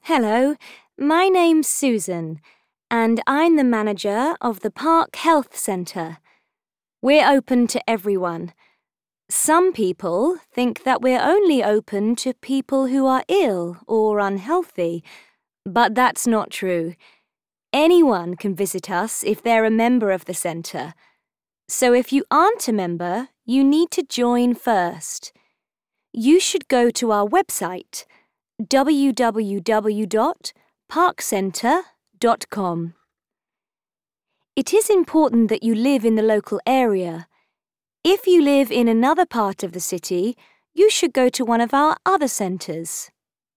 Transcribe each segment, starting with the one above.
Hello, my name's Susan, and I'm the manager of the Park Health Centre. We're open to everyone. Some people think that we're only open to people who are ill or unhealthy, but that's not true. Anyone can visit us if they're a member of the centre. So if you aren't a member, you need to join first. You should go to our website, www.parkcentre.com. It is important that you live in the local area. If you live in another part of the city, you should go to one of our other centres.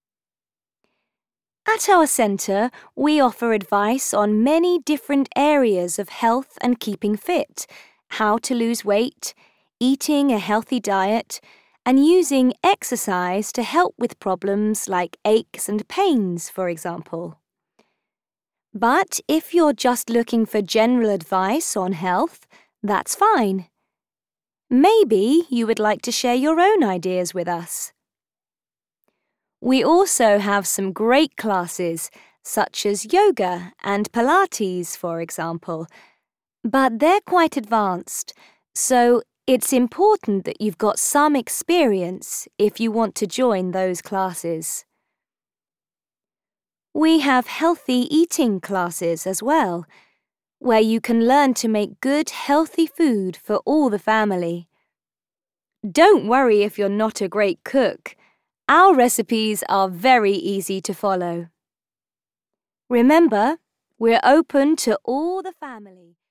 At our centre, we offer advice on many different areas of health and keeping fit, how to lose weight, eating a healthy diet, and using exercise to help with problems like aches and pains, for example. But if you're just looking for general advice on health, that's fine. Maybe you would like to share your own ideas with us. We also have some great classes, such as yoga and Pilates, for example. But they're quite advanced, so it's important that you've got some experience if you want to join those classes. We have healthy eating classes as well, where you can learn to make good, healthy food for all the family. Don't worry if you're not a great cook. Our recipes are very easy to follow. Remember, we're open to all the family.